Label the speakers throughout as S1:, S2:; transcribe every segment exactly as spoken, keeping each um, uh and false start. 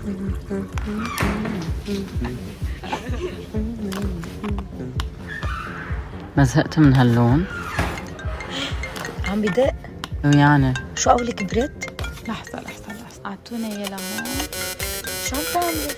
S1: ما زهقت من هاللون؟
S2: عم بدق
S1: يعني
S2: شو قولك بريت؟
S3: لحظة لحظة لحظة اعطونا يا ليمون.
S2: شو عم تعملي؟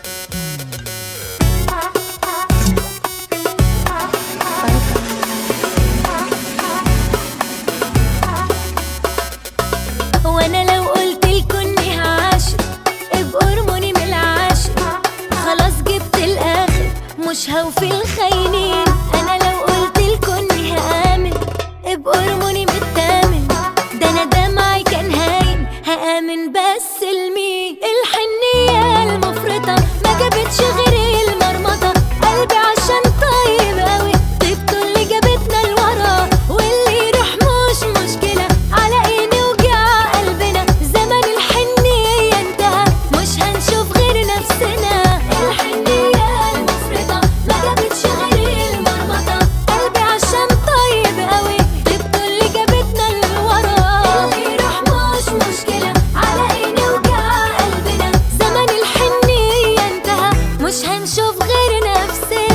S4: وانا لو قلت لكم اني هعاشق ابقوا ارموني من العاشق، خلاص جبت الاخر مش هوفي الخاينين. انا لو قلت لكم اني هآمن ابقوا ارموني من التامن، ده انا دمعي كان هاين هآمن بس لمين؟ الحنية المفرطة ما جابتش غير المرمطة، قلبي عشان طيب قوي طيبته اللي جابتنا لورا، واللي يروح مش مشكلة على ايه نوجع قلبنا، زمن الحنية انتهى مش هنشوف غير نفسنا. الحنية المفرطة ما جابتش غير المرمطة، قلبي عشان طيب قوي طيبته اللي جابتنا لورا، اللي يروح مش مشكلة على ايه نوجع قلبنا، زمن الحنية انتهى مش هنشوف غير نفسنا.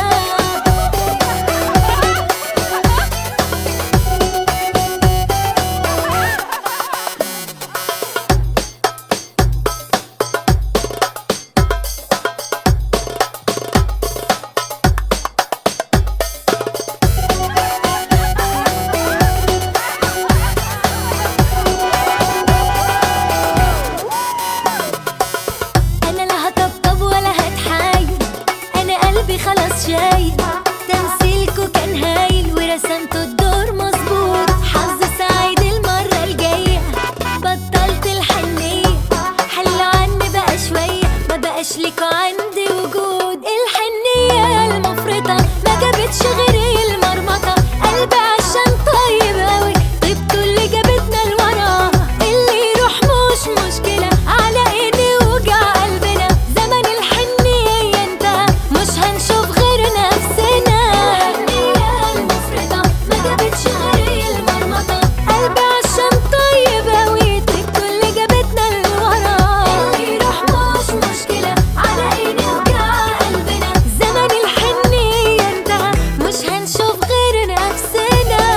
S4: انا لا هطبطب ولا هتحايل، انا قلبي خلاص شايل تمثيلكوا كان هايل ورسمتوا الدور مظبوط، حظ سعيد المرة الجاية بطلت الحنية، حلوا عني بقى شوية ما بقاش ليكوا عندي وجود. الحنية المفرطة ما جابتش غير المرمطة، قلبي عشان طيب قوي طيبته اللي جابتنا لورا، اللي يروح مش مشكلة على ايه نوجع قلبنا، زمن الحنية انتهى مش هنشوف غير نفسنا. الحنية المفرطة ما جابتش غير المرمطة، قلبي عشان طيب قوي طيبته اللي جابتنا لورا، اللي يروح مش مشكلة على ايه نوجع قلبنا، زمن الحنية انتهى مش هنشوف غير نفسنا.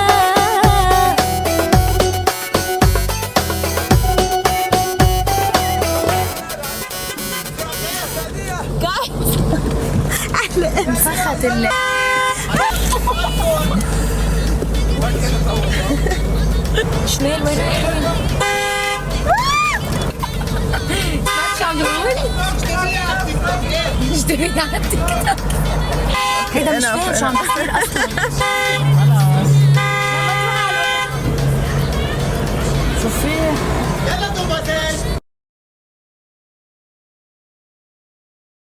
S2: فخت اللي شنيل وين رايحين؟
S3: شو عم بيقول؟ اشتري على التيك توك.
S2: هيدا مش فاهم شو عم بيصير اصلا.